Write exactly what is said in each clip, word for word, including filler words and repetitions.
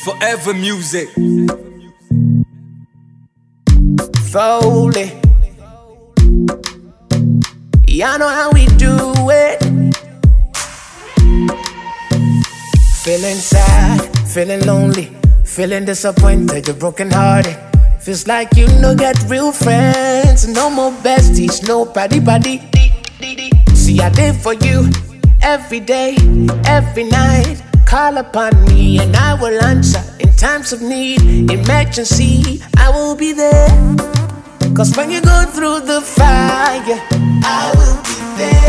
Forever music. Foley. Y'all know how we do it. Feeling sad, feeling lonely, feeling disappointed, you're broken hearted. Feels like you no get real friends, no more besties, no paddy paddy. See, I did for you every day, every night. Call upon me and I will answer in times of need. Emergency, I will be there. Cause when you go through the fire, I will be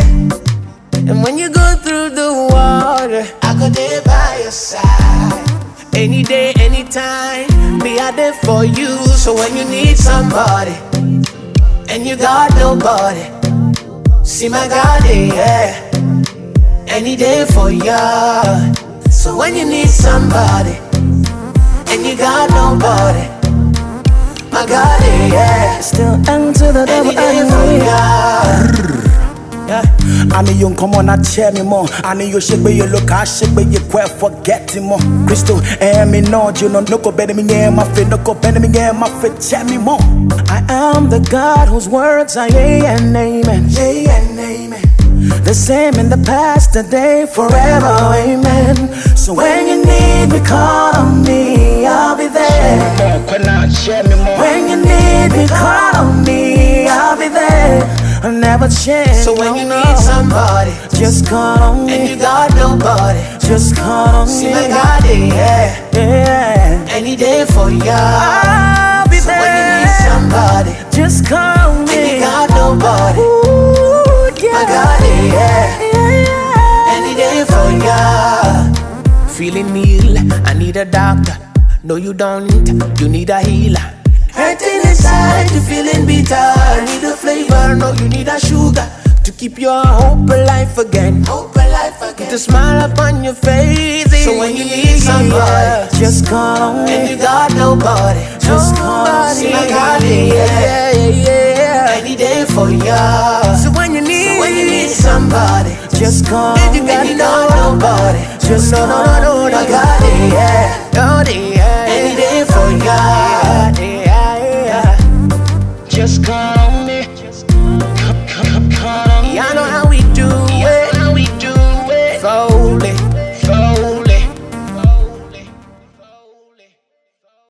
there. And when you go through the water, I go there by your side. Any day, anytime, be out there for you. So when you need somebody and you got nobody, see my God, yeah. Any day for ya. So when you need somebody and you got nobody, my God, yeah. Still enter the devil. Any day for ya. Yeah. I need you come on and cheer me more. I need you shake me, you look, I shake me, you quite forget him more. Crystal, eh, me no, you know, no go better me, yeah, my fit, no go better me, yeah, my fit, cheer me more. I am the God whose words are yea and amen. Yea and amen. The same in the past, today, forever, amen. So when you need me, call on me, I'll be there. When you need me, call on me, I'll be there. I'll never change. So when you need somebody, just call on me. and you got nobody, Just call on see me. my God, yeah. Yeah. Any day for ya. I'll be So there. when you need somebody, Just call me. and you got nobody, Ooh, yeah. my God, yeah. Yeah, yeah. Any day for ya. Feeling ill, I need a doctor. No, you don't, you need a healer. Hurting inside, you feeling bitter. Need a flavor, no, you need a sugar to keep your hope alive again. Hope alive again. Put a smile upon your face. So when you need somebody, Just call on and me. you got nobody, Just call on see me. my God, yeah, yeah, yeah. Any day for ya. So when you need, So when you need somebody, just call and you me. got nobody, Just no, no, no, no, call my me. God, yeah, Oh, yeah. any day for ya.